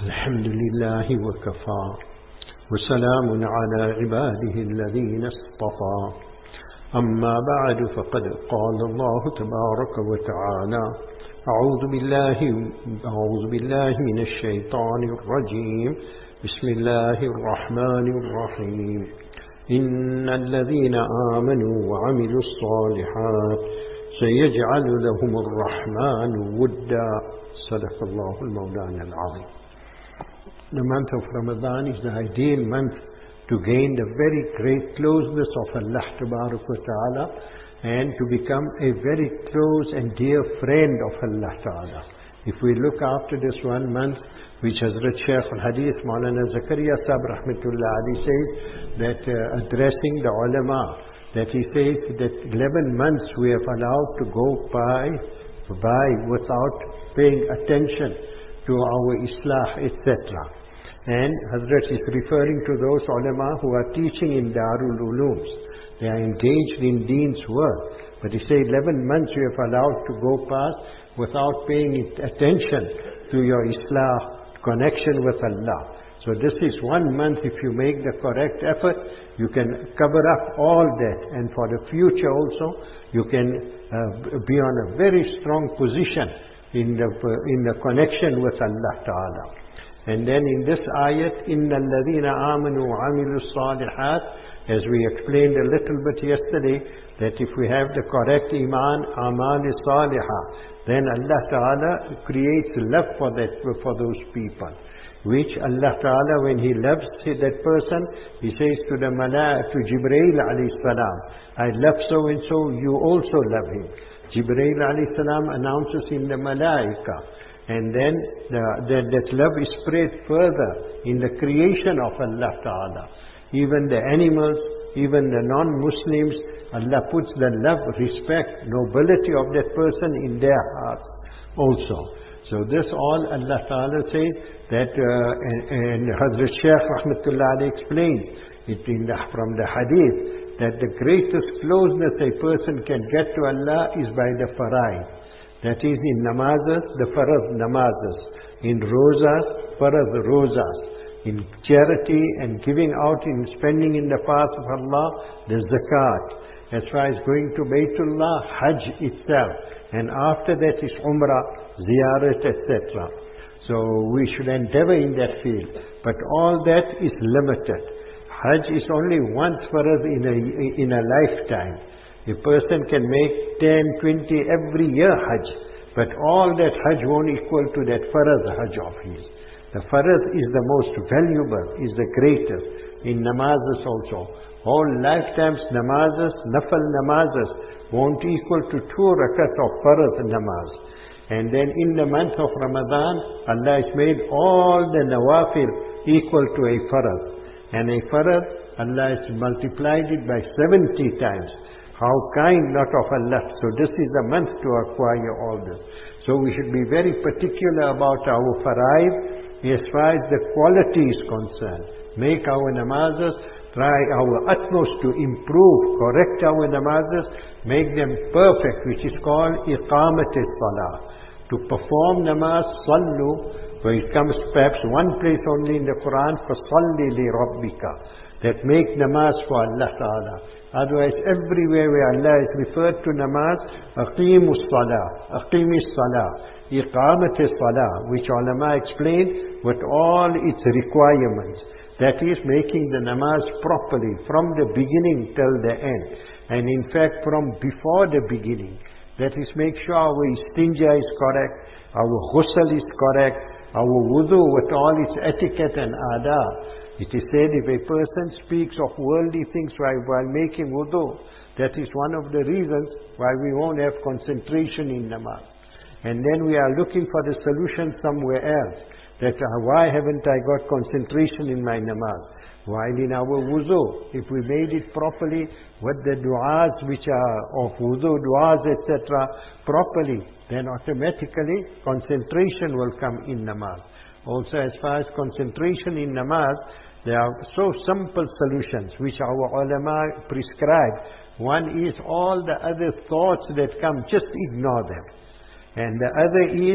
الحمد لله وكفى وسلام على عباده الذين اصطفى أما بعد فقد قال الله تبارك وتعالى أعوذ بالله من الشيطان الرجيم بسم الله الرحمن الرحيم إن الذين آمنوا وعملوا الصالحات سيجعل لهم الرحمن ودا صدق الله المولانا العظيم. The month of Ramadan is the ideal month to gain the very great closeness of Allah Ta'ala and to become a very close and dear friend of Allah Ta'ala. If we look after this 1 month, which Hazrat Shaykh al-Hadith Maulana Zakaria Sahib Rahmatullah Ali says that addressing the ulama, that he says that 11 months we have allowed to go by without paying attention to our Islah, etc. And Hazrat is referring to those ulama who are teaching in Darul Ulooms. They are engaged in Deen's work. But he said 11 months you have allowed to go past without paying attention to your Islah connection with Allah. So this is 1 month, if you make the correct effort, you can cover up all that. And for the future also, you can be on a very strong position in the connection with Allah Ta'ala. And then in this ayat, إِنَّ الَّذِينَ آمَنُوا وَعَمِلُوا الصَّالِحَاتِ, as we explained a little bit yesterday, that if we have the correct iman, amal salihah, then Allah Ta'ala creates love for those people. Which Allah Ta'ala, when He loves that person, He says to to Jibreel alayhi salam, I love so and so, you also love him. Jibreel alayhi salam announces in the malaika. And then that love is spread further in the creation of Allah Ta'ala. Even the animals, even the non-Muslims, Allah puts the love, respect, nobility of that person in their hearts also. So this all Allah Ta'ala says that, and Hazrat Shaykh Rahmatullah Ali explained it from the hadith, that the greatest closeness a person can get to Allah is by the faraid. That is in namazas, the farad namazas. In rozas, farad rozas. In charity and giving out, in spending in the path of Allah, the zakat. As far as going to Baytullah, Hajj itself. And after that is Umrah, Ziyarat, etc. So we should endeavor in that field. But all that is limited. Hajj is only once farad in a lifetime. A person can make 10, 20 every year Hajj. But all that Hajj won't equal to that farad Hajj of his. The farad is the most valuable, is the greatest. In namazas also. All lifetimes namazas, nafal namazas, won't equal to 2 rakat of farad namaz. And then in the month of Ramadan, Allah has made all the nawafil equal to a farad. And a farad, Allah has multiplied it by 70 times. How kind not of Allah. So this is the month to acquire all this. So we should be very particular about our faraid as far as the quality is concerned. Make our namazas, try our utmost to improve, correct our namazas, make them perfect, which is called iqamat as-salah. To perform namaz, sallu, where it comes perhaps one place only in the Quran, فَصَلِّ لِرَبِّكَ, that make namaz for Allah Ta'ala. Otherwise, everywhere where Allah is referred to namaz, aqimus salah, aqimis salah, iqamat salah, which ulama explained with all its requirements. That is making the namaz properly from the beginning till the end. And in fact, from before the beginning. That is, make sure our istinja is correct, our ghusl is correct, our wudu with all its etiquette and adab. It is said if a person speaks of worldly things while making wudu, that is one of the reasons why we won't have concentration in namaz. And then we are looking for the solution somewhere else. That why haven't I got concentration in my namaz? While in our wudu, if we made it properly, with the du'as which are of wudu, du'as, etc., properly, then automatically concentration will come in namaz. Also, as far as concentration in namaz, there are so simple solutions which our ulama prescribe. One is all the other thoughts that come, just ignore them. And the other is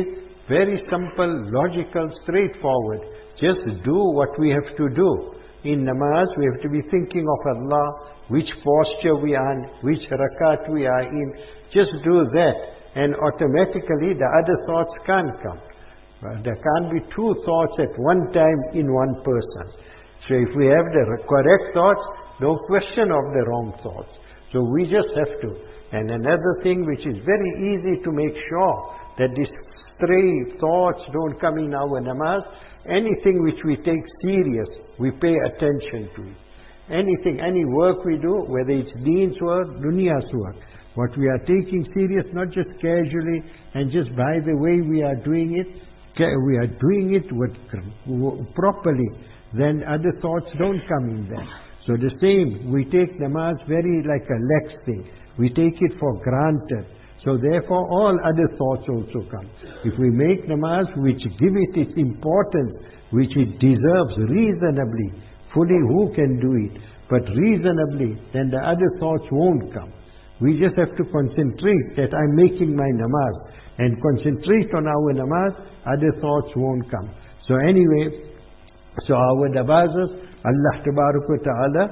Very simple, logical, straightforward. Just do what we have to do. In namaz, we have to be thinking of Allah, which posture we are in, which rakat we are in. Just do that, and automatically the other thoughts can't come. There can't be two thoughts at one time in one person. So if we have the correct thoughts, no question of the wrong thoughts. So we just have to. And another thing which is very easy to make sure that these stray thoughts don't come in our namaz, anything which we take serious, we pay attention to it. Anything, any work we do, whether it's deen's work, dunya's work, what we are taking serious, not just casually and just by the way we are doing it, we are doing it properly, then other thoughts don't come in there. So the same, we take namaz very like a lax thing. We take it for granted. So therefore all other thoughts also come. If we make namaz which give it its importance, which it deserves reasonably, fully who can do it, but reasonably, then the other thoughts won't come. We just have to concentrate that I'm making my namaz, and concentrate on our namaz, other thoughts won't come. So anyway, so our namazes, Allah Ta'ala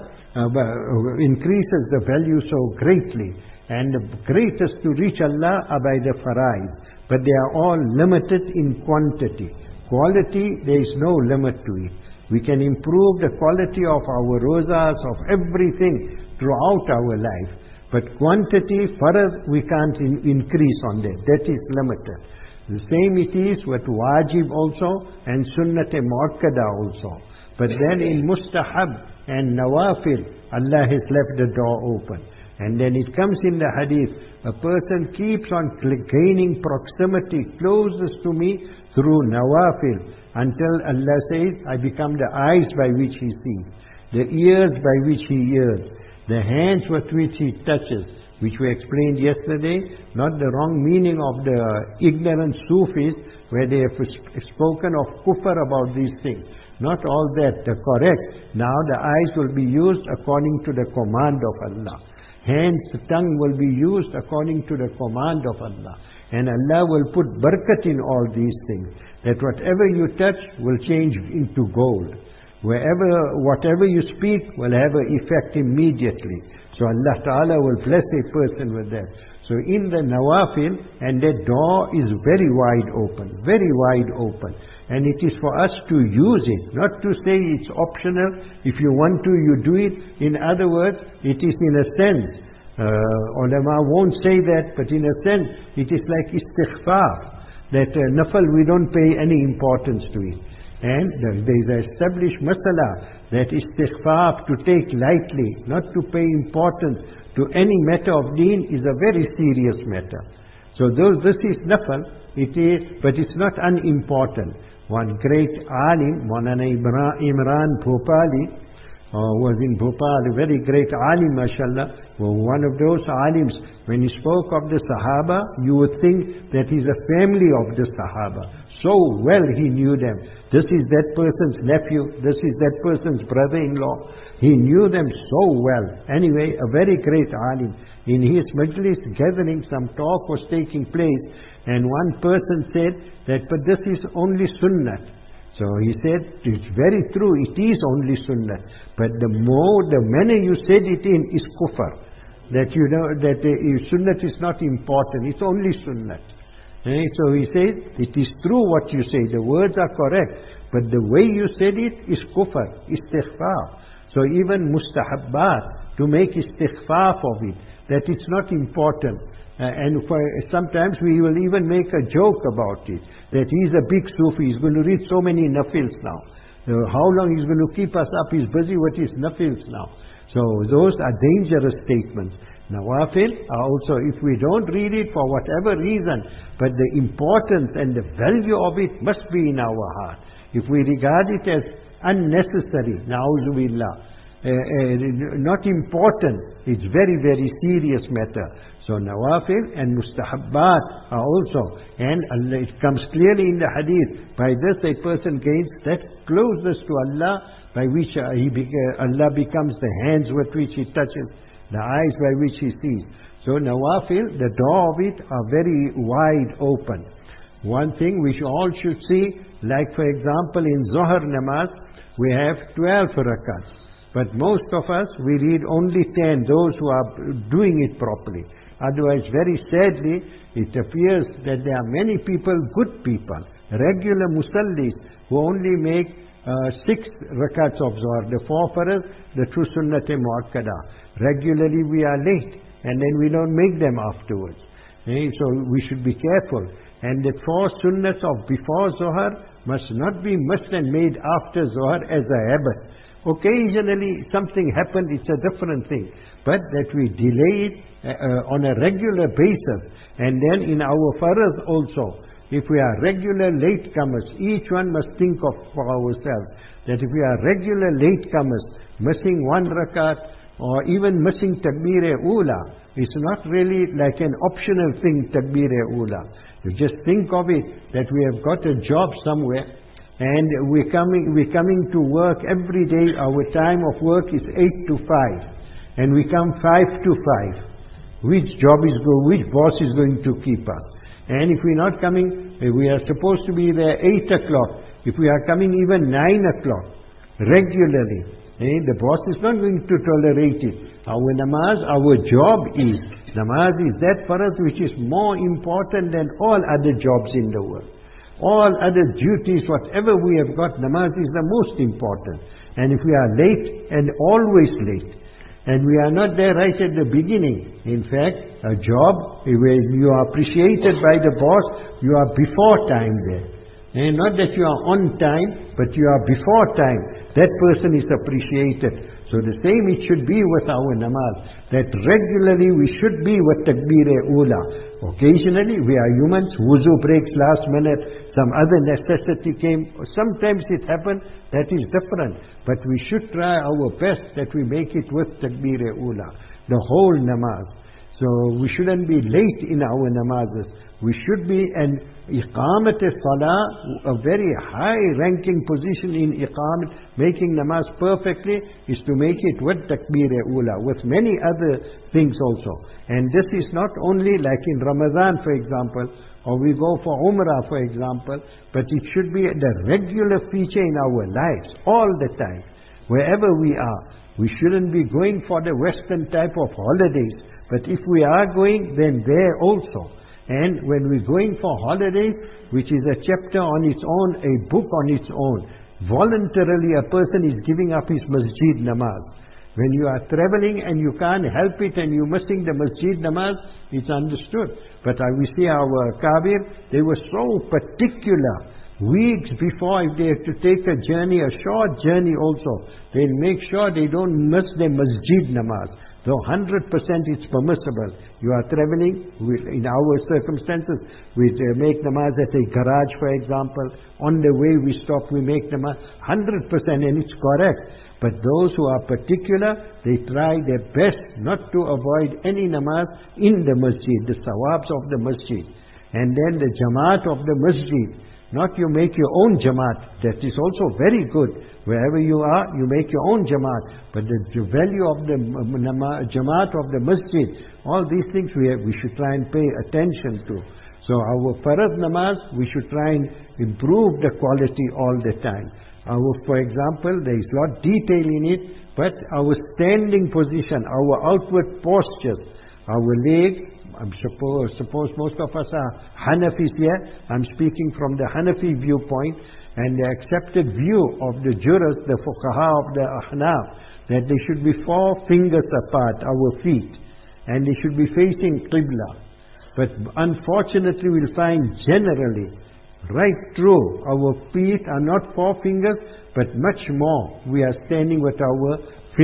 increases the value so greatly. And the greatest to reach Allah are by the faraid. But they are all limited in quantity. Quality, there is no limit to it. We can improve the quality of our rozas, of everything throughout our life. But quantity, farad, we can't increase on that. That is limited. The same it is with wajib also and sunnat muakkada also. But then in mustahab and nawafil, Allah has left the door open. And then it comes in the hadith, a person keeps on gaining proximity closest to me through nawafil, until Allah says, I become the eyes by which he sees, the ears by which he hears, the hands with which he touches, which we explained yesterday, not the wrong meaning of the ignorant Sufis, where they have spoken of kufr about these things. Not all that, the correct. Now the eyes will be used according to the command of Allah. Hands, tongue will be used according to the command of Allah. And Allah will put barakat in all these things. That whatever you touch will change into gold. Whatever you speak will have an effect immediately. So Allah Ta'ala will bless a person with that. So in the nawafil, and that door is very wide open, very wide open. And it is for us to use it, not to say it's optional. If you want to, you do it. In other words, it is in a sense, ulama won't say that, but in a sense, it is like istighfar. That nafal, we don't pay any importance to it. And there is an established masala that istighfar, to take lightly, not to pay importance to any matter of deen, is a very serious matter. So though this is nafal, it is, but it's not unimportant. One great alim, Maulana Imran Bhopali, was in Bhopal, a very great alim, mashallah. One of those alims, when he spoke of the Sahaba, you would think that he's a family of the Sahaba. So well he knew them. This is that person's nephew, this is that person's brother-in-law. He knew them so well. Anyway, a very great alim. In his majlis gathering, some talk was taking place, and one person said that, but this is only sunnah. So he said, it's very true, it is only sunnah. But the manner you said it in is kufr. That you know, that sunnah is not important, it's only sunnah. So he says, it is true what you say, the words are correct, but the way you said it is kufr, istighfar. So even mustahabbat, to make istighfar of it, that it's not important. And sometimes we will even make a joke about it, that he's a big Sufi, he's going to read so many nafils now. How long he's going to keep us up, he's busy with his nafils now. So those are dangerous statements. Nawafil are also, if we don't read it for whatever reason, but the importance and the value of it must be in our heart. If we regard it as unnecessary, na'udhu billah, not important, it's very, very serious matter. So nawafil and mustahabbat are also, and Allah, it comes clearly in the hadith, by this a person gains that closeness to Allah, by which Allah becomes the hands with which he touches, the eyes by which he sees. So nawafil, the door of it are very wide open. one thing we all should see, like for example in Zohar namaz, we have 12 rakats. But most of us, we read only 10, those who are doing it properly. Otherwise, very sadly, it appears that there are many people, good people, regular musallis, who only make 6 rakats of Zohar, the 4 faraz, the true sunnat-e-muakkada. Regularly we are late, and then we don't make them afterwards. So we should be careful. And the 4 sunnahs of before Zohar must not be must and made after Zohar as a habit. Occasionally something happened, it's a different thing. But that we delay it on a regular basis. And then in our faraz also, if we are regular latecomers, each one must think of for ourselves that if we are regular latecomers, missing 1 rakat or even missing takbir-e-ula, it's not really like an optional thing, takbir-e-ula. You just think of it that we have got a job somewhere and we're coming to work every day. Our time of work is 8 to 5 and we come 5 to 5. Which boss is going to keep us? And if we're not coming, we are supposed to be there 8 o'clock. If we are coming even 9 o'clock regularly, the boss is not going to tolerate it. Our namaz, our job is, namaz is that for us which is more important than all other jobs in the world. All other duties, whatever we have got, namaz is the most important. And if we are late and always late, and we are not there right at the beginning, in fact, a job where you are appreciated by the boss, you are before time there. And not that you are on time, but you are before time. That person is appreciated. So the same it should be with our namaz, that regularly we should be with takbir-e-ula. Occasionally we are humans, wuzu breaks last minute, some other necessity came, sometimes it happens, that is different. But we should try our best that we make it with takbir-e-ula, the whole namaz. So we shouldn't be late in our namazes. We should be an iqamat-e-salah, a very high-ranking position in iqamat, making namaz perfectly, is to make it with takbir-e-ula, with many other things also. And this is not only like in Ramadan, for example, or we go for Umrah, for example, but it should be the regular feature in our lives, all the time, wherever we are. We shouldn't be going for the Western type of holidays, but if we are going, then there also. And when we're going for holidays, which is a chapter on its own, a book on its own, voluntarily a person is giving up his masjid namaz. When you are traveling and you can't help it and you're missing the masjid namaz, it's understood. But we see our Kabir, they were so particular. Weeks before, if they have to take a journey, a short journey also, they'll make sure they don't miss the masjid namaz. Though 100% it's permissible. You are traveling, in our circumstances, we make namaz at a garage, for example. On the way we stop, we make namaz 100%, and it's correct. But those who are particular, they try their best not to avoid any namaz in the masjid, the sawabs of the masjid. And then the jamaat of the masjid. Not you make your own jamaat. That is also very good. Wherever you are, you make your own jamaat. But the value of the jamaat of the masjid, all these things we should try and pay attention to. So our farad namaz, we should try and improve the quality all the time. For example, there is a lot of detail in it, but our standing position, our outward postures, our leg, suppose most of us are Hanafis here. I'm speaking from the Hanafi viewpoint, and the accepted view of the jurors, the fuqaha of the Ahnaf, that they should be 4 fingers apart, our feet, and they should be facing Qibla. But unfortunately we'll find generally, right through, our feet are not 4 fingers, but much more. We are standing with our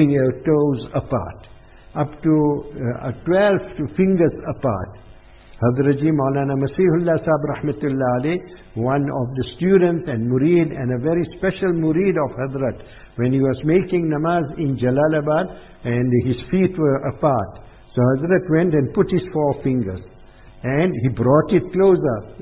toes apart, up to 12 fingers apart. Hazrat Ji Maulana Masihullah Sahib Rahmatullah Alayh, one of the students and murid, and a very special murid of Hazrat, when he was making namaz in Jalalabad and his feet were apart. So Hazrat went and put his 4 fingers and he brought it closer.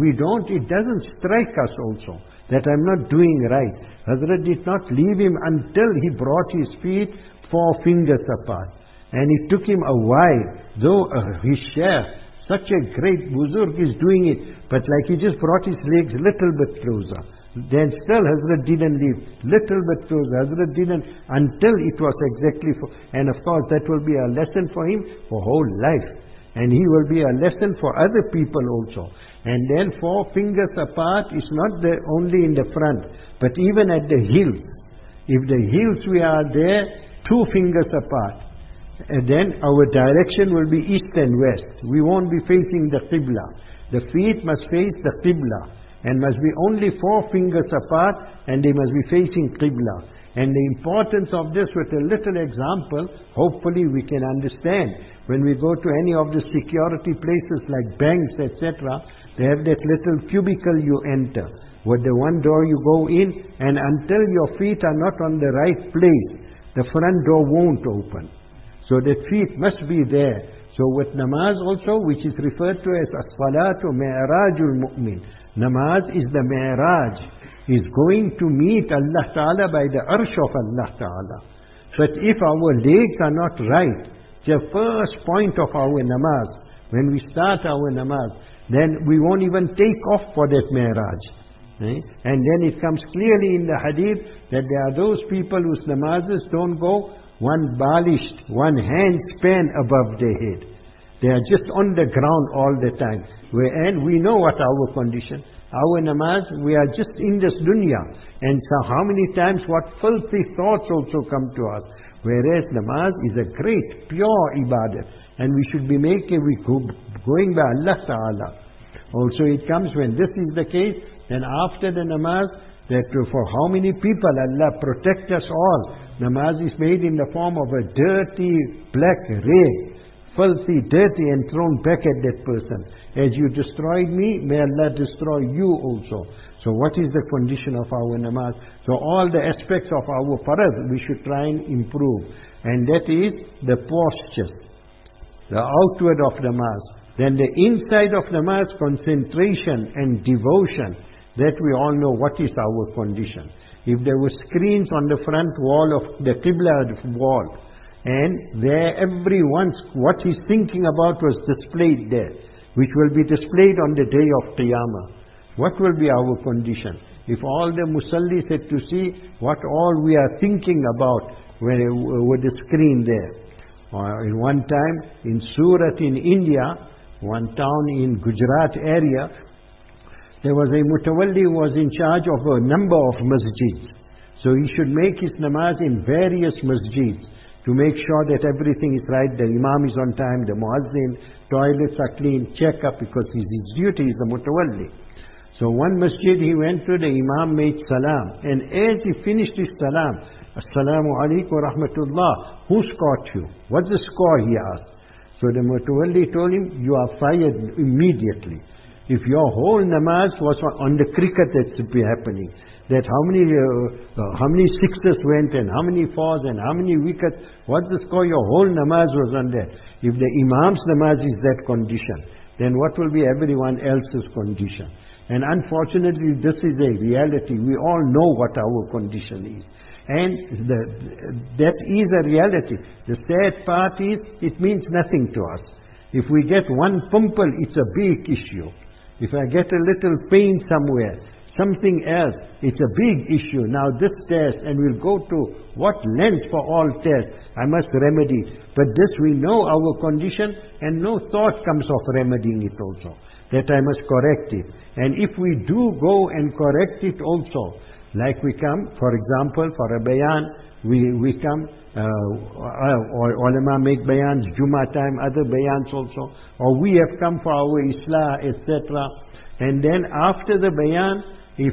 It doesn't strike us also that I'm not doing right. Hazrat did not leave him until he brought his feet 4 fingers apart. And it took him a while, though his sheikh, such a great Buzurg is doing it, but like he just brought his legs little bit closer. Then still Hazrat didn't leave, little bit closer. Hazrat didn't, until it was exactly for, and of course that will be a lesson for him for whole life. And he will be a lesson for other people also. And then 4 fingers apart is not only in the front, but even at the heels. If the heels we are there, 2 fingers apart. And then our direction will be east and west. We won't be facing the Qibla. The feet must face the Qibla. And must be only 4 fingers apart, and they must be facing Qibla. And the importance of this with a little example, hopefully we can understand. When we go to any of the security places like banks, etc., they have that little cubicle you enter. With the one door you go in, and until your feet are not on the right place, the front door won't open. So the feet must be there. So with namaz also, which is referred to as as-salatu mi'rajul mu'min. Namaz is the mi'raj. Is going to meet Allah Ta'ala by the arsh of Allah Ta'ala. But if our legs are not right, the first point of our namaz, when we start our namaz, then we won't even take off for that mi'raj. And then it comes clearly in the hadith that there are those people whose namazes don't go one balished, one hand span above their head. They are just on the ground all the time. And we know what our condition. Our namaz, we are just in this dunya. And so how many times what filthy thoughts also come to us. Whereas namaz is a great, pure ibadah. And we should be going by Allah Ta'ala. Also it comes when this is the case, then after the namaz, that for how many people Allah protect us all. Namaz is made in the form of a dirty black ray. Filthy, dirty, and thrown back at that person. As you destroyed me, may Allah destroy you also. So what is the condition of our namaz? So all the aspects of our farad, we should try and improve. And that is the posture, the outward of namaz. Then the inside of namaz, concentration and devotion. That we all know what is our condition. If there were screens on the front wall of the Qibla wall, and there everyone's what he's thinking about was displayed there, which will be displayed on the day of Qiyamah. What will be our condition? If all the musallis had to see what all we are thinking about with the screen there. In one time, in Surat in India, one town in Gujarat area, there was a mutawalli who was in charge of a number of masjids. So he should make his namaz in various masjids, to make sure that everything is right, the imam is on time, the muazzin, toilets are clean, check up, because his duty is the mutawalli. So one masjid he went to, the imam made salam, and as he finished his salam, Assalamu alaikum wa rahmatullah, who caught you? What's the score, he asked. So the mutawalli told him, you are fired immediately. If your whole namaz was on the cricket that's happening, that how many sixes went and how many fours and how many wickets, what's the score? Your whole namaz was on that. If the imam's namaz is that condition, then what will be everyone else's condition? And unfortunately, this is a reality. We all know what our condition is. And that is a reality. The sad part is, it means nothing to us. If we get one pimple, it's a big issue. If I get a little pain somewhere, something else, it's a big issue. Now this test, and we'll go to what length for all tests, I must remedy. But this we know our condition, and no thought comes of remedying it also, that I must correct it. And if we do go and correct it also, like we come, for example, for a bayan, we come, or ulama make bayans, Jummah time, other bayans also, or we have come for our islah, etc. And then after the bayan, if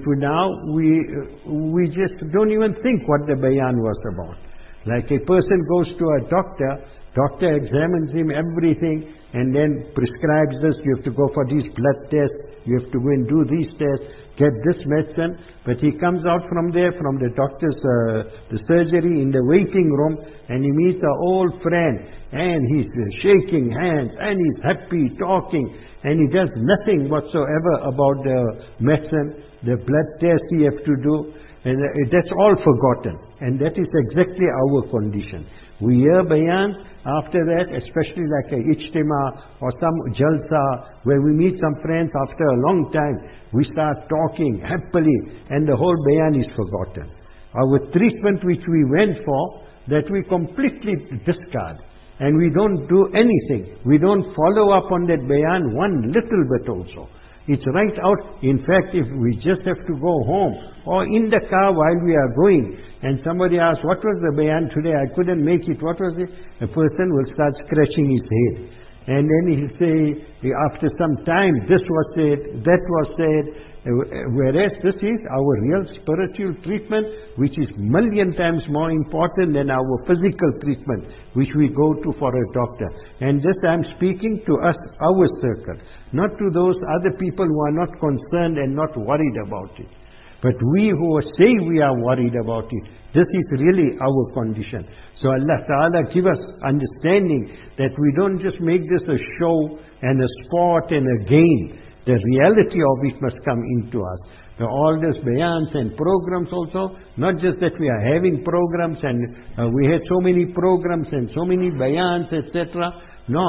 we just don't even think what the bayan was about. Like a person goes to a doctor examines him, everything, and then prescribes this, you have to go for these blood tests, you have to go and do these tests, get this medicine, but he comes out from there, from the doctor's the surgery, in the waiting room, and he meets an old friend, and he's shaking hands, and he's happy, talking, and he does nothing whatsoever about the medicine, the blood test he has to do. And that's all forgotten. And that is exactly our condition. We hear bayan, after that, especially like a ijtima or some jalsa, where we meet some friends after a long time, we start talking happily, and the whole bayan is forgotten. Our treatment which we went for, that we completely discard. And we don't do anything. We don't follow up on that bayan one little bit also. It's right out. In fact, if we just have to go home or in the car while we are going, and somebody asks, what was the bayan today? I couldn't make it. What was it? A person will start scratching his head. And then he'll say, after some time, this was said, that was said. Whereas this is our real spiritual treatment, which is million times more important than our physical treatment, which we go to for a doctor. And this I'm speaking to us, our circle, not to those other people who are not concerned and not worried about it. But we who say we are worried about it, this is really our condition. So Allah Ta'ala give us understanding that we don't just make this a show and a sport and a game. The reality of it must come into us. All these bayans and programs also, not just that we are having programs and we had so many programs and so many bayans, etc. No,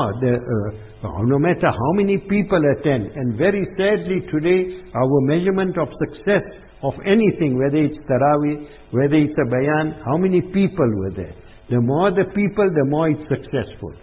no matter how many people attend, and very sadly today, our measurement of success of anything, whether it's Taraweeh, whether it's a bayan, how many people were there? The more the people, the more it's successful.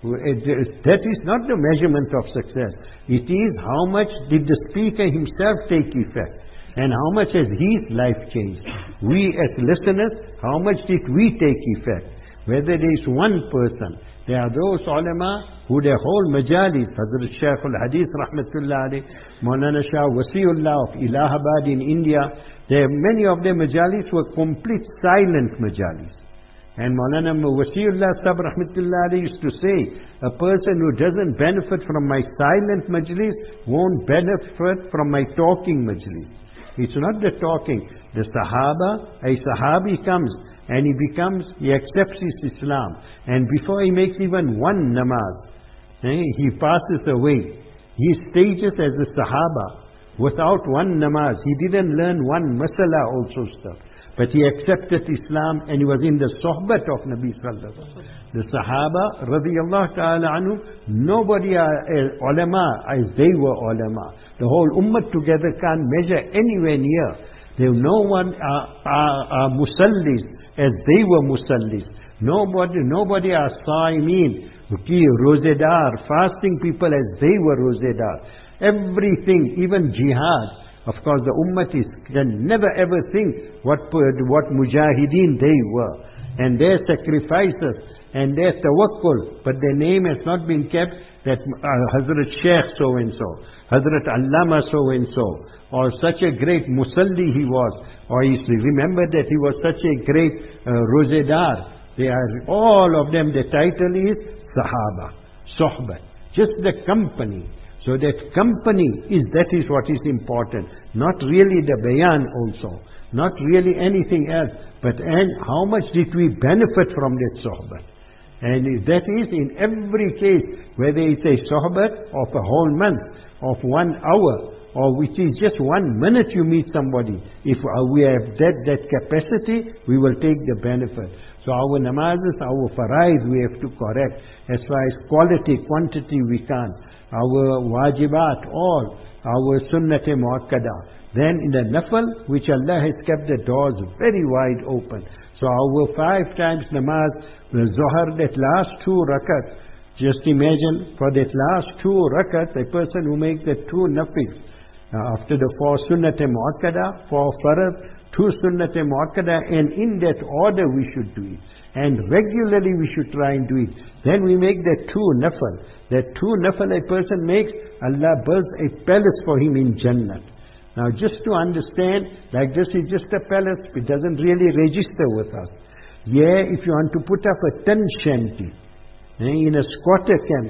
That is not the measurement of success. It is how much did the speaker himself take effect, and how much has his life changed. We as listeners, how much did we take effect? Whether there is one person, there are those ulama who their whole majalis, Hazrat Shaykh al-Hadith Rahmatullah alayh, Maulana Shah Wasiullah of Allahabad in India, many of their majalis were complete silent majalis. And Maulana Wasiullah Sahib Rahmatullah alayhi used to say, a person who doesn't benefit from my silent majlis won't benefit from my talking majlis. It's not the talking. The Sahaba, a Sahabi comes and he accepts his Islam. And before he makes even one namaz, he passes away. He stages as a Sahaba without one namaz. He didn't learn one masala also stuff. But he accepted Islam and he was in the sohbat of Nabi Sallallahu Alaihi Wasallam. The Sahaba, radiyallahu ta'ala anhu, nobody are ulama as they were ulama. The whole ummah together can't measure anywhere near. There no one are musallis as they were musallis. Nobody are sa'imin, rosedar, fasting people as they were rosedar. Everything, even jihad. Of course, the ummah can never ever think what mujahideen they were, and their sacrifices and their tawakkul, but their name has not been kept that Hazrat Sheikh so and so, Hazrat Allama so and so, or such a great musalli he was, or he remembered that he was such a great rosedar. They are all of them. The title is Sahaba, Sohbat, just the company. So that company that is what is important. Not really the bayan also. Not really anything else. But how much did we benefit from that sohbat? And that is in every case, whether it's a sohbat of a whole month, of 1 hour, or which is just 1 minute you meet somebody. If we have that capacity, we will take the benefit. So our namazes, our faraid, we have to correct. As far as quality, quantity, we can't. Our wajibat, all, our sunnat-e muakkada. Then in the nafal, which Allah has kept the doors very wide open. So our 5 times namaz, the Zohar, that last 2 rakats, just imagine, for that last 2 rakats, a person who makes the 2 nafils, after the 4 sunnat-e muakkada, 4 farad, 2 sunnat-e muakkada, and in that order we should do it. And regularly we should try and do it. Then we make that 2 nafal. That 2 nafal a person makes, Allah builds a palace for him in Jannah. Now just to understand, like this is just a palace, it doesn't really register with us. Yeah, if you want to put up a tent shanty in a squatter camp,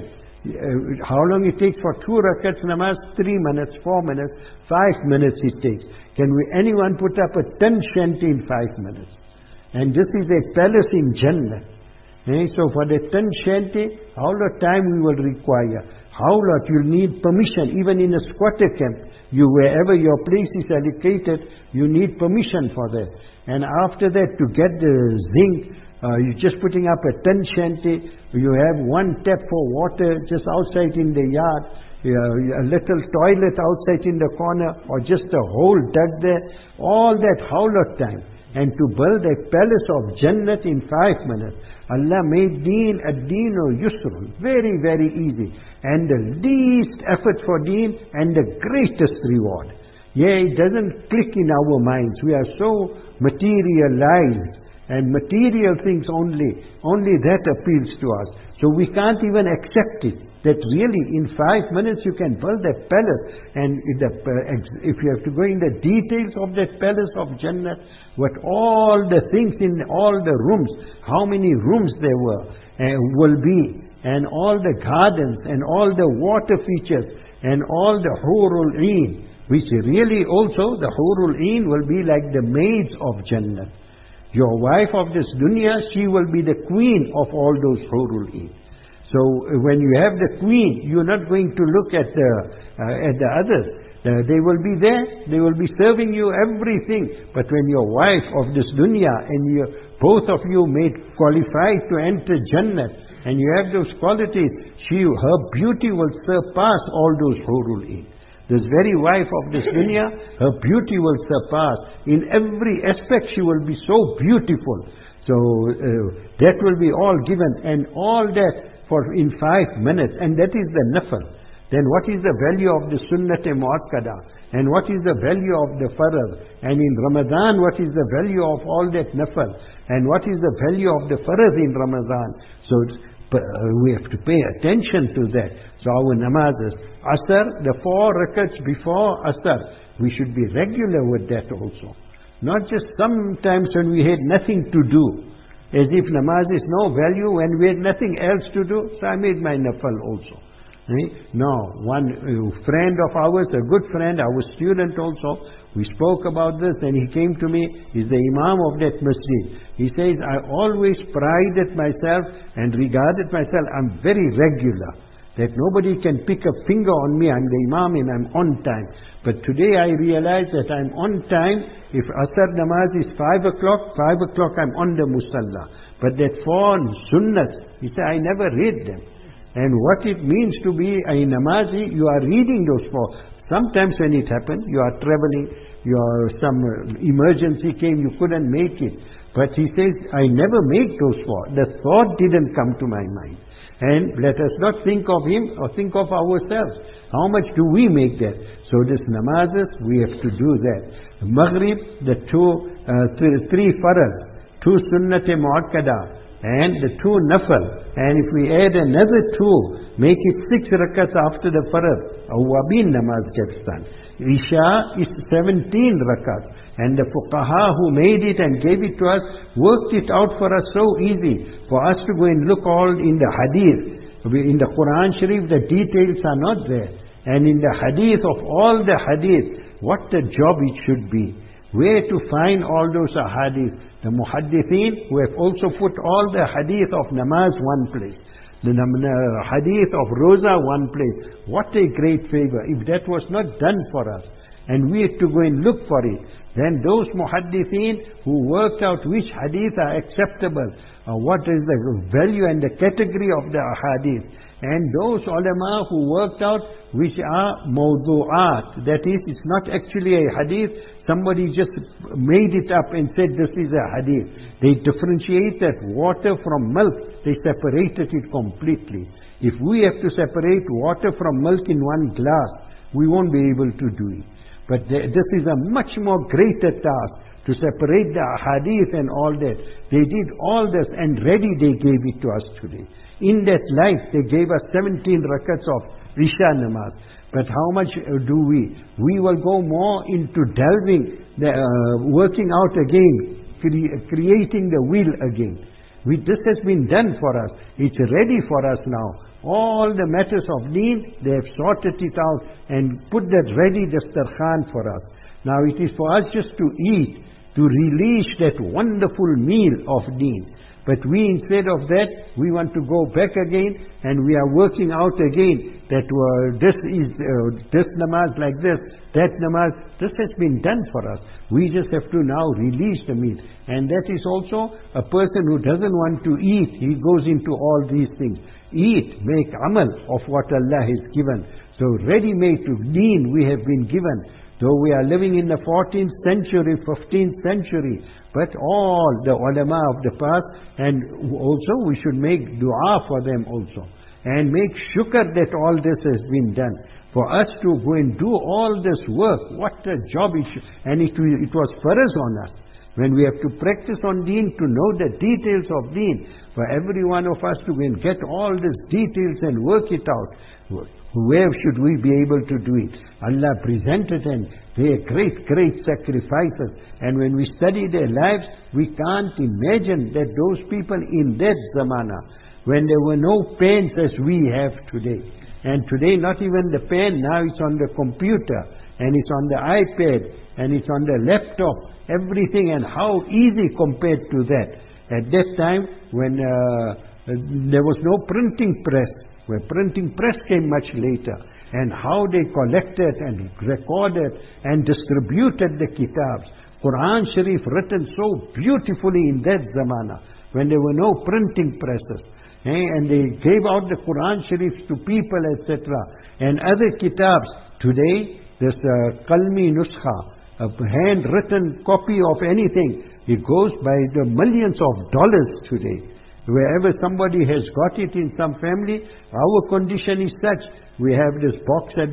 how long it takes for 2 rakats namaz? 3 minutes, 4 minutes, 5 minutes it takes. Can anyone put up a tent shanty in 5 minutes? And this is a palace in Jannah. So for the tent shanty, how much time we will require? howlat, you'll need permission. Even in a squatter camp, wherever your place is allocated, you need permission for that. And after that, to get the zinc, you're just putting up a tent shanty. You have one tap for water just outside in the yard, a little toilet outside in the corner, or just a hole dug there. All that howlat time. And to build a palace of Jannat in 5 minutes. Allah made deen ad-deenu yusrun. Very, very easy. And the least effort for deen and the greatest reward. Yeah, it doesn't click in our minds. We are so materialized. And material things only that appeals to us. So we can't even accept it. That really in 5 minutes you can build a palace. And if you have to go in the details of that palace of Jannah, what all the things in all the rooms, how many rooms there will be, and all the gardens, and all the water features, and all the hurul een, which really also the hurul een will be like the maids of Jannah. Your wife of this dunya, she will be the queen of all those hurul een. So when you have the queen, you're not going to look at the others. They will be there, they will be serving you everything. But when your wife of this dunya and both of you made qualified to enter Jannah, and you have those qualities, her beauty will surpass all those hurul een. This very wife of this dunya, her beauty will surpass. In every aspect she will be so beautiful. So that will be all given, and all that in 5 minutes, and that is the nafal. Then what is the value of the sunnat-e muakkada? And what is the value of the farad? And in Ramadan, what is the value of all that nafal? And what is the value of the farad in Ramadan? So we have to pay attention to that. So our namazes, Asr, the 4 rakats before Asr, we should be regular with that also. Not just sometimes when we had nothing to do, as if namaz is no value when we had nothing else to do, so I made my nafal also. No, one friend of ours, a good friend, our student also, we spoke about this, and he came to me, he's the imam of that masjid. He says, I always prided myself and regarded myself, I'm very regular, that nobody can pick a finger on me, I'm the imam and I'm on time. But today I realize that I'm on time. If Asr namaz is 5 o'clock, 5 o'clock I'm on the musalla. But that 4 sunnahs, he said, I never read them. And what it means to be a namazi, you are reading those 4. Sometimes when it happened, you are traveling, some emergency came, you couldn't make it. But he says, I never make those 4. The thought didn't come to my mind. And let us not think of him or think of ourselves. How much do we make that? So this namazes, we have to do that. Maghrib, the 3 farad, 2 sunnat-e muakkada, and the 2 nafal. And if we add another 2, make it 6 rakats after the farad, awabin namaz gets done. Isha is 17 rakats. And the fuqaha who made it and gave it to us, worked it out for us so easy, for us to go and look all in the hadith. In the Quran Sharif, the details are not there. And in the hadith of all the hadith, what a job it should be. Where to find all those hadith? The muhaddithin who have also put all the hadith of namaz one place. The hadith of roza one place. What a great favor. If that was not done for us, and we had to go and look for it, then those muhaddithin who worked out which hadith are acceptable, what is the value and the category of the hadith, and those ulama who worked out which are mawdu'at, that is, it's not actually a hadith, somebody just made it up and said this is a hadith. They differentiate that water from milk, they separated it completely. If we have to separate water from milk in one glass, we won't be able to do it. But this is a much more greater task, to separate the hadith and all that. They did all this, and ready they gave it to us today. In that life, they gave us 17 rakats of Isha namaz. But how much do we? We will go more into delving, working out again, creating the wheel again. This has been done for us. It's ready for us now. All the matters of deen, they have sorted it out and put that ready dastarkhan for us. Now it is for us just to eat, to release that wonderful meal of deen. But we, instead of that, we want to go back again, and we are working out again that this namaz like this, that namaz. This has been done for us. We just have to now release the meat. And that is also a person who doesn't want to eat. He goes into all these things. Eat, make amal of what Allah has given. So ready-made to deen we have been given. Though we are living in the 14th century, 15th century, but all the ulama of the past, and also we should make dua for them also. And make shukr that all this has been done. For us to go and do all this work, what a job it should, and it was farz on us. When we have to practice on deen, to know the details of deen, for every one of us to go and get all these details and work it out, where should we be able to do it? Allah presented and they are great sacrifices. And when we study their lives, we can't imagine that those people in that zamana, when there were no pens as we have today. And today not even the pen, now it's on the computer, and it's on the iPad, and it's on the laptop, everything, and how easy compared to that. At that time, when there was no printing press, where printing press came much later, and how they collected and recorded and distributed the kitabs. Quran Sharif written so beautifully in that zamana, when there were no printing presses. And they gave out the Quran Sharif to people, etc. And other kitabs. Today, this Qalmi Nuskha, a handwritten copy of anything, it goes by the millions of dollars today. Wherever somebody has got it in some family, our condition is such. We have this box at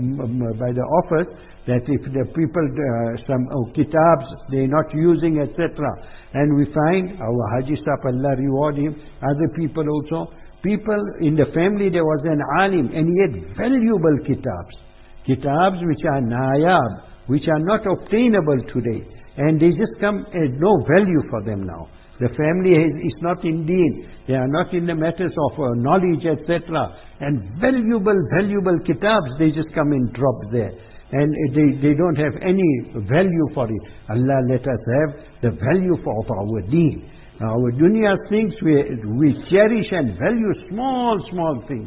by the office, that if the people, some kitabs, they're not using, etc. And we find, our Haji Sahib, Allah reward him, other people also, people in the family, there was an alim, and he had valuable kitabs. Kitabs which are nayab, which are not obtainable today. And they just come as no value for them now. The family is not in deen. They are not in the matters of knowledge, etc. And valuable kitabs, they just come and drop there. And they don't have any value for it. Allah let us have the value of our deen. Our dunya things, we cherish and value small things.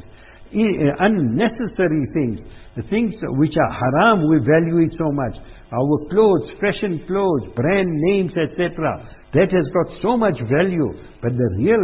Unnecessary things. The things which are haram, we value it so much. Our clothes, fashion clothes, brand names, etc. That has got so much value, but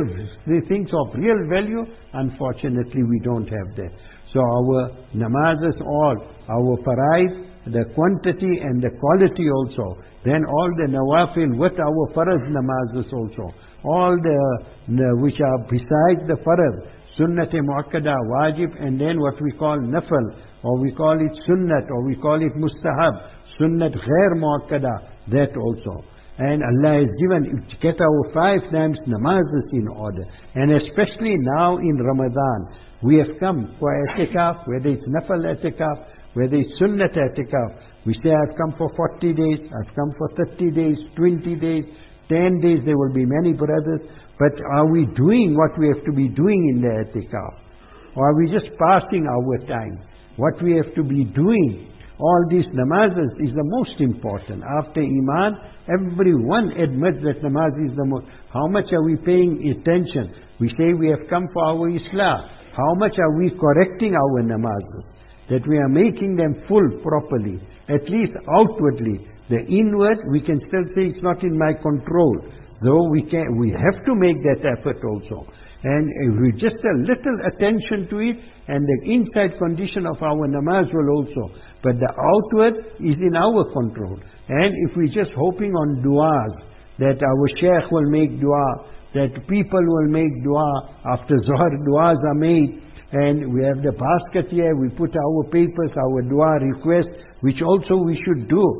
the things of real value, unfortunately we don't have that. So our namazes all, our faraid, the quantity and the quality also. Then all the nawafil with our faraz namazes also. All the which are besides the faraz, sunnat-e muakkada, wajib, and then what we call nafal, or we call it sunnat, or we call it mustahab, sunnat ghair muakkada, that also. And Allah has given, get our 5 times namazes in order. And especially now in Ramadan, we have come for i'tikaf, whether it's nafal i'tikaf, whether it's sunnat i'tikaf. We say, I've come for 40 days, I've come for 30 days, 20 days, 10 days, there will be many brothers. But are we doing what we have to be doing in the i'tikaf? Or are we just passing our time? What we have to be doing, all these namazes is the most important. After Iman, everyone admits that namaz is the most. How much are we paying attention? We say we have come for our Islah. How much are we correcting our namazes? That we are making them full properly, at least outwardly. The inward, we can still say it's not in my control. Though we have to make that effort also. And with just a little attention to it, and the inside condition of our namaz will also. But the outward is in our control. And if we're just hoping on du'as, that our sheikh will make dua, that people will make dua, after Zohar du'as are made, and we have the basket here, we put our papers, our dua request, which also we should do.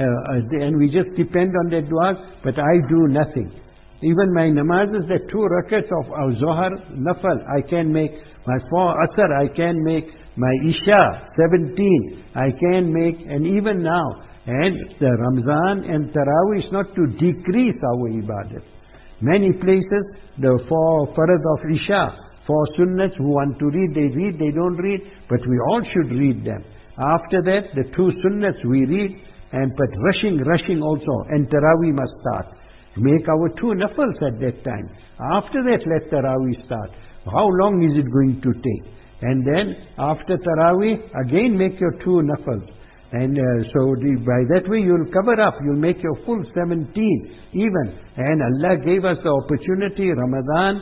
And we just depend on the du'as, but I do nothing. Even my namazes, the 2 rakats of our Zohar, nafal, I can make. My 4 asr, I can make. My Isha, 17, I can make. And even now, and the Ramzan and Taraweeh is not to decrease our ibadat. Many places, the 4 farad of Isha, 4 sunnats, who want to read, they don't read, but we all should read them. After that, the 2 sunnats we read, but rushing also, and Taraweeh must start. make our 2 nafals at that time. After that, let Taraweeh start. How long is it going to take? And then after Taraweeh, again make your 2 nafals. And by that way you'll cover up, you'll make your full 17 even. And Allah gave us the opportunity, Ramadan,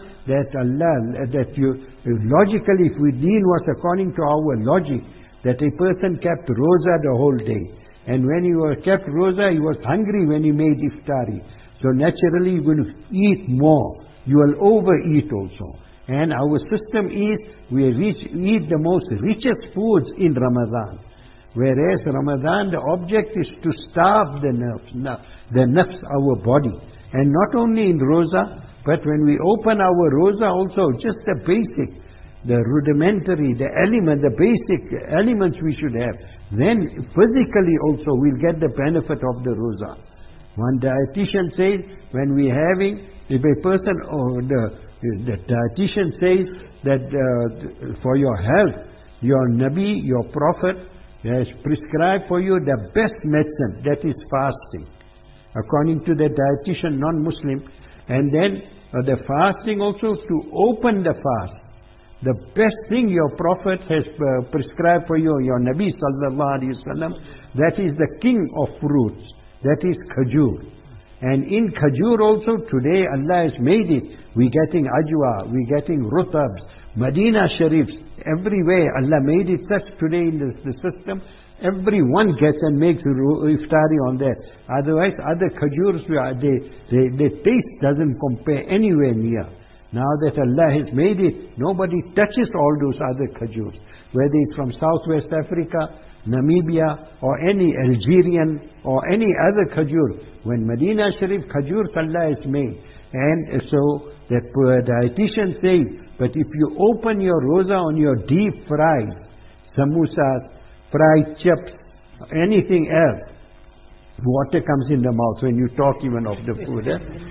logically, if we deen was according to our logic, that a person kept roza the whole day. And when he kept roza, he was hungry when he made iftari. So naturally you're going to eat more. You will overeat also. And our system is, we eat the most richest foods in Ramadan. Whereas Ramadan, the object is to starve the nafs, our body. And not only in roza, but when we open our roza also, just the basic, the rudimentary, the basic elements we should have. Then physically also we'll get the benefit of the roza. One dietitian says, when we're having, if a person, the dietitian says that for your health, your Nabi, your Prophet, has prescribed for you the best medicine, that is fasting, according to the dietitian, non-Muslim. And then the fasting also, to open the fast. The best thing your Prophet has prescribed for you, your Nabi sallallahu alaihi wasallam, that is the king of fruits, that is khajur. And in khajur also, today Allah has made it. We're getting ajwa, we're getting rutabs, Medina Sharifs, everywhere Allah made it such today in the system. Everyone gets and makes iftari on that. Otherwise, other khajurs, the taste doesn't compare anywhere near. Now that Allah has made it, nobody touches all those other khajurs. Whether it's from Southwest Africa, Namibia, or any Algerian, or any other khajur. When Medina Sharif khajur Allah has made. And so, the dietitian says, but if you open your roza on your deep fried samosas, fried chips, anything else, water comes in the mouth when you talk even of the food.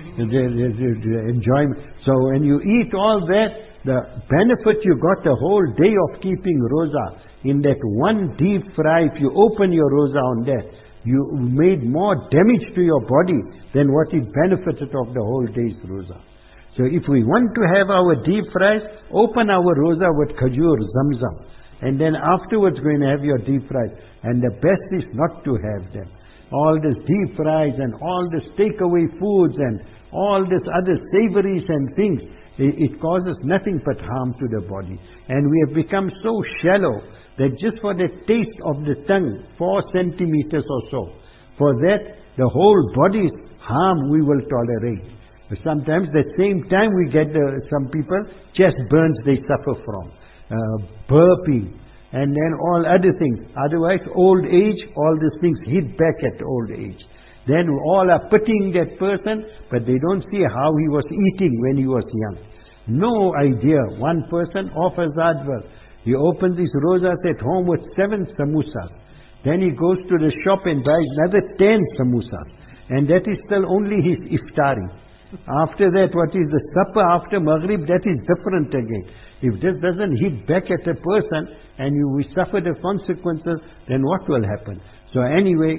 The enjoyment. So when you eat all that, the benefit you got the whole day of keeping roza, in that one deep fry, if you open your roza on that, you made more damage to your body than what it benefited of the whole day's roza. So if we want to have our deep fries, open our roza with khajur, zamzam. And then afterwards going to have your deep fries. And the best is not to have them. All this deep fries and all this takeaway foods and all this other savories and things, it causes nothing but harm to the body. And we have become so shallow that just for the taste of the tongue, 4 centimeters or so, for that the whole body's harm we will tolerate. Sometimes at the same time we get some people, chest burns they suffer from, burping, and then all other things. Otherwise, old age, all these things hit back at old age. Then all are pitying that person, but they don't see how he was eating when he was young. No idea. One person offers advert. He opens his rozas at home with 7 samosas. Then he goes to the shop and buys another 10 samosas. And that is still only his iftari. After that, what is the supper after Maghrib, that is different again. If this doesn't hit back at a person and we suffer the consequences, then what will happen? So anyway,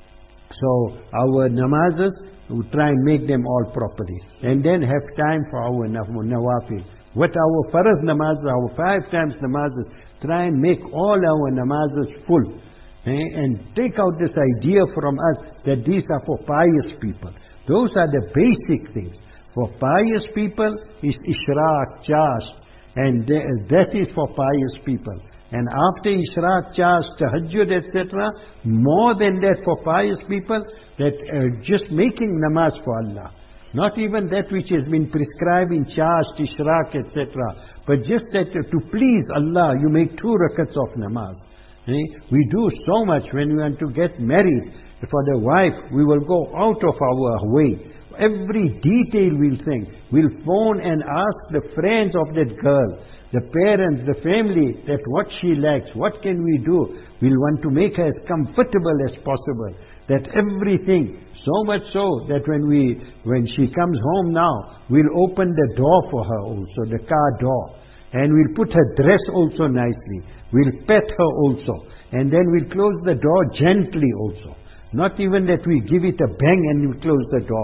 our namazes, we try and make them all properly. And then have time for our nawafil. What our farz namazes, our 5 times namazes, try and make all our namazes full. And take out this idea from us that these are for pious people. Those are the basic things. For pious people is Ishraq, Chash, and that is for pious people. And after Ishraq, Chash, Tahajjud, etc., more than that for pious people, that just making namaz for Allah. Not even that which has been prescribed in Chash, Ishraq, etc., but just that to please Allah, you make 2 rakats of namaz. We do so much when we want to get married. For the wife, we will go out of our way. Every detail we'll think. We'll phone and ask the friends of that girl, the parents, the family, that what she lacks, what can we do? We'll want to make her as comfortable as possible. That everything, so much so that when she comes home now, we'll open the door for her also, the car door. And we'll put her dress also nicely. We'll pet her also. And then we'll close the door gently also. Not even that we give it a bang and we close the door.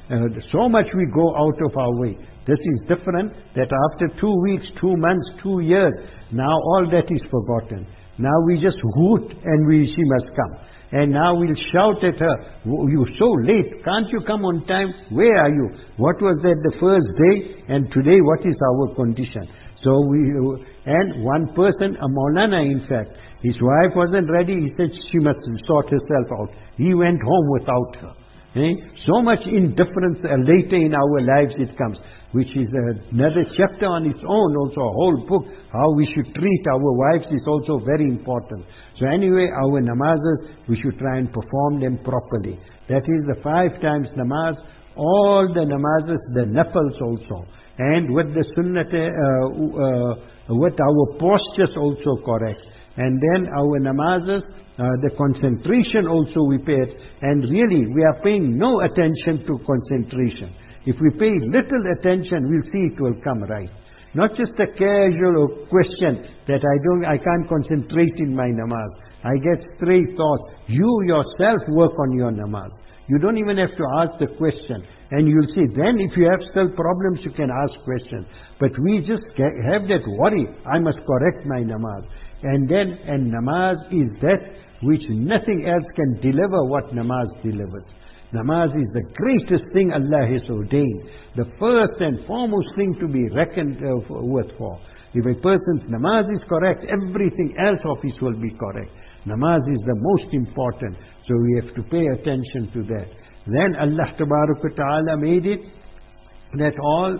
So much we go out of our way. This is different, that after 2 weeks, 2 months, 2 years, now all that is forgotten. Now we just hoot and she must come. And now we'll shout at her, you're so late, can't you come on time? Where are you? What was that the first day? And today what is our condition? So and one person, a Maulana in fact, his wife wasn't ready, he said she must sort herself out. He went home without her. So much indifference later in our lives it comes, which is another chapter on its own, also a whole book. How we should treat our wives is also very important. So anyway, our namazes, we should try and perform them properly. That is the 5 times namaz, all the namazes, the nafals also. And with the sunnat, with our postures also correct. And then our namazes, the concentration also we pay it. And really, we are paying no attention to concentration. If we pay little attention, we'll see it will come right. Not just a casual question that I can't concentrate in my namaz. I get stray thoughts. You yourself work on your namaz. You don't even have to ask the question. And you'll see, then if you have still problems, you can ask questions. But we just have that worry, I must correct my namaz. And namaz is that which nothing else can deliver what namaz delivers. Namaz is the greatest thing Allah has ordained. The first and foremost thing to be reckoned with for. If a person's namaz is correct, everything else of his will be correct. Namaz is the most important. So we have to pay attention to that. Then Allah Ta'ala made it that all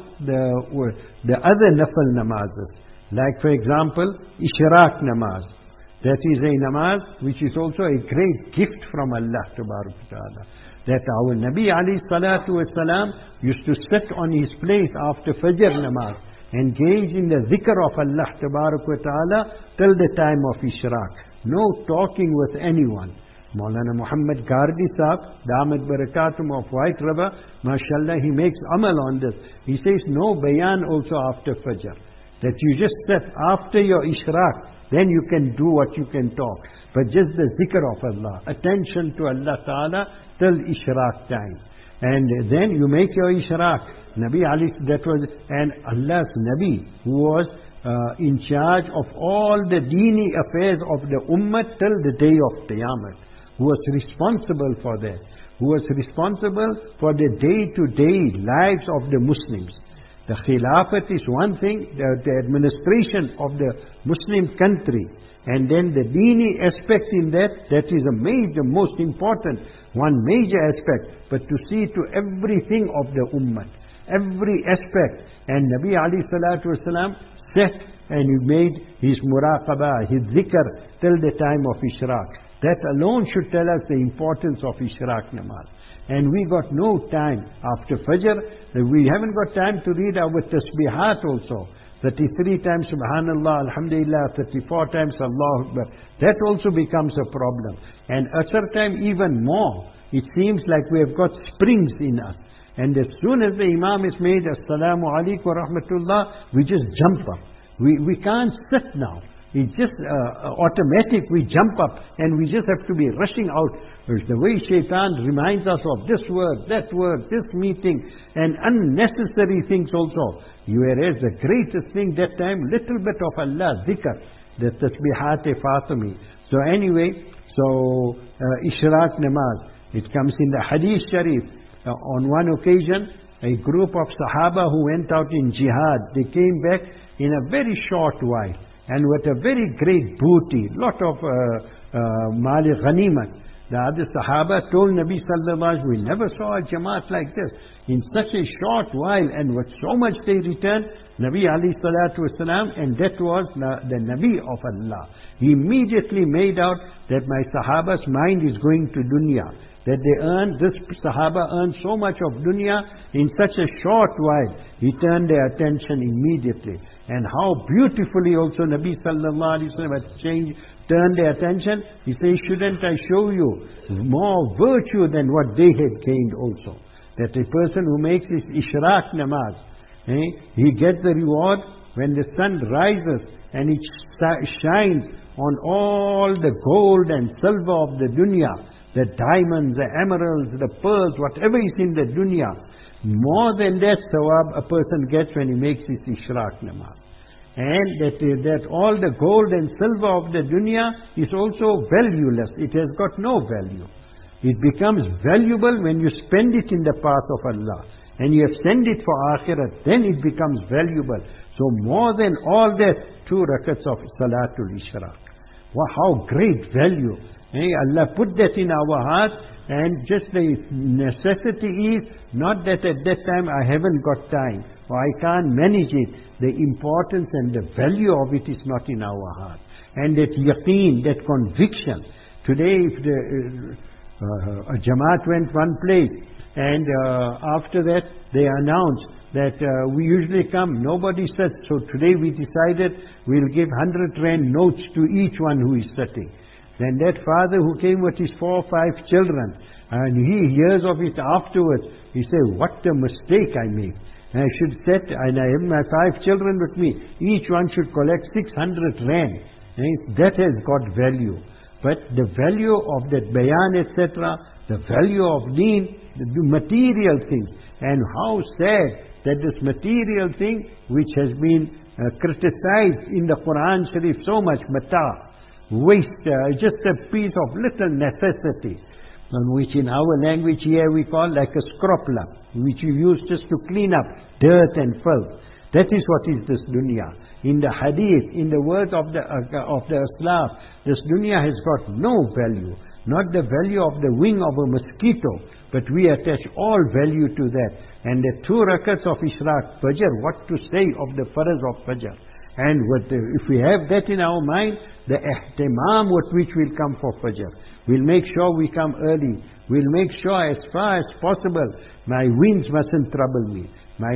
the other nafal namazes, like for example, Ishraq namaz. That is a namaz which is also a great gift from Allah Ta'ala. That our Nabi alayhi salatu wasalam used to sit on his place after Fajr namaz, engage in the zikr of Allah Ta'ala till the time of Ishraq. No talking with anyone. Maulana Muhammad Gardi Sahib, Damat Barakatum of White River, mashallah, he makes amal on this. He says no bayan also after Fajr. That you just sit after your Ishraq, then you can do what you can talk. But just the zikr of Allah, attention to Allah Ta'ala till Ishraq time. And then you make your Ishraq. Nabi Ali, that was, and Allah's Nabi, who was in charge of all the deeni affairs of the Ummah till the day of Qiyamah, who was responsible for that, who was responsible for the day-to-day lives of the Muslims. The Khilafat is one thing, the administration of the Muslim country, and then the deeni aspect in that is a major, most important, one major aspect, but to see to everything of the Ummah, every aspect. And Nabi alayhi salatu wasalam sat and he made his muraqabah, his zikr till the time of Ishraq. That alone should tell us the importance of Ishraq namaz. And we got no time after Fajr. We haven't got time to read our tasbihat also. 33 times Subhanallah, Alhamdulillah, 34 times Allahu Akbar. That also becomes a problem. And Asr time even more. It seems like we have got springs in us. And as soon as the Imam is made, Assalamu alaikum wa rahmatullah, we just jump up. We can't sit now. It's just automatic, we jump up and we just have to be rushing out. The way Shaitan reminds us of this word, this meeting, and unnecessary things also. Whereas the greatest thing that time, little bit of Allah, zikr, the tasbihat-e-Fatimi. So anyway, Ishraq namaz, it comes in the Hadith Sharif. On one occasion, a group of Sahaba who went out in jihad, they came back in a very short while, and with a very great booty, lot of mali ghanimat. The other Sahaba told Nabi sallallahu alaihi wasallam, we never saw a Jamaat like this. In such a short while, and with so much they returned, Nabi alayhi salatu wasalam, and that was the Nabi of Allah. He immediately made out that my Sahaba's mind is going to dunya. That this Sahaba earned so much of dunya in such a short while. He turned their attention immediately. And how beautifully also Nabi sallallahu alaihi wasallam had turned their attention. He says, shouldn't I show you more virtue than what they had gained also? That a person who makes his Ishraq namaz, he gets the reward when the sun rises and it shines on all the gold and silver of the dunya, the diamonds, the emeralds, the pearls, whatever is in the dunya. more than that sawab a person gets when he makes his ishraq namaz. And that all the gold and silver of the dunya is also valueless. It has got no value. It becomes valuable when you spend it in the path of Allah. And you have sent it for akhirat, then it becomes valuable. So more than all that, 2 rakats of Salatul Ishraq. Wow, how great value. Allah put that in our heart, and just the necessity is not that at that time I haven't got time or I can't manage it. The importance and the value of it is not in our heart. And that yaqeen, that conviction. Today if a Jamaat went one place, and after that they announced that we usually come, nobody sat. So today we decided we'll give 100 rand notes to each one who is sitting. Then that father who came with his 4 or 5 children, and he hears of it afterwards, he said, what a mistake I made. And I should set, and I have my 5 children with me, each one should collect 600 rand. And that has got value. But the value of that bayan, etc., the value of deen, the material things, and how sad that this material thing which has been criticized in the Quran Sharif so much, mata, waste, just a piece of little necessity, which in our language here we call like a scropla, which you use just to clean up dirt and filth. That is what is this dunya. In the hadith, in the words of the Aslaf, this dunya has got no value, not the value of the wing of a mosquito, but we attach all value to that. And the 2 rakats of Ishraq, Fajr, what to say of the Faraz of Fajr? And if we have that in our mind, the ihtimam with which we'll come for Fajr. We'll make sure we come early. We'll make sure as far as possible, my winds mustn't trouble me.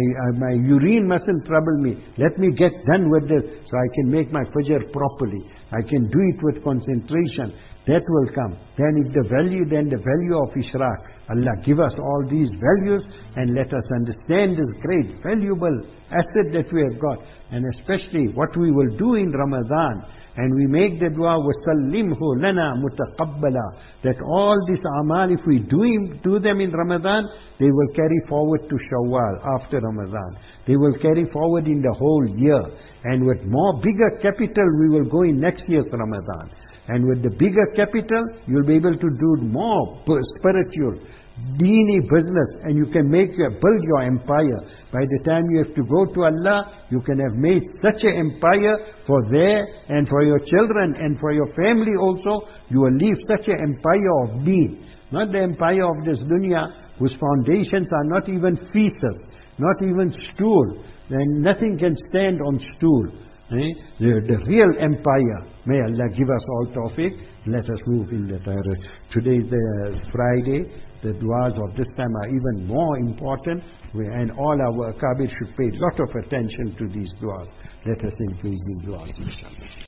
My urine mustn't trouble me. Let me get done with this so I can make my Fajr properly. I can do it with concentration. That will come. Then the value of Ishraq. Allah give us all these values and let us understand this great valuable asset that we have got. And especially what we will do in Ramadan. And we make the dua, وَسَلِّمْهُ لَنَا مُتَقَبَّلًا, that all these amal, if we do them in Ramadan, they will carry forward to Shawwal after Ramadan. They will carry forward in the whole year. And with more bigger capital, we will go in next year's Ramadan. And with the bigger capital, you'll be able to do more spiritual, deeny business, and you can build your empire. By the time you have to go to Allah, you can have made such an empire for there and for your children and for your family also. You will leave such an empire of deen, not the empire of this dunya whose foundations are not even feces, not even stool, and nothing can stand on stool. The real empire. May Allah give us all tawfiq. Let us move in that direction. Today is the Friday. The du'as of this time are even more important, and all our akabir should pay a lot of attention to these du'as. Let us increase in du'as, inshallah.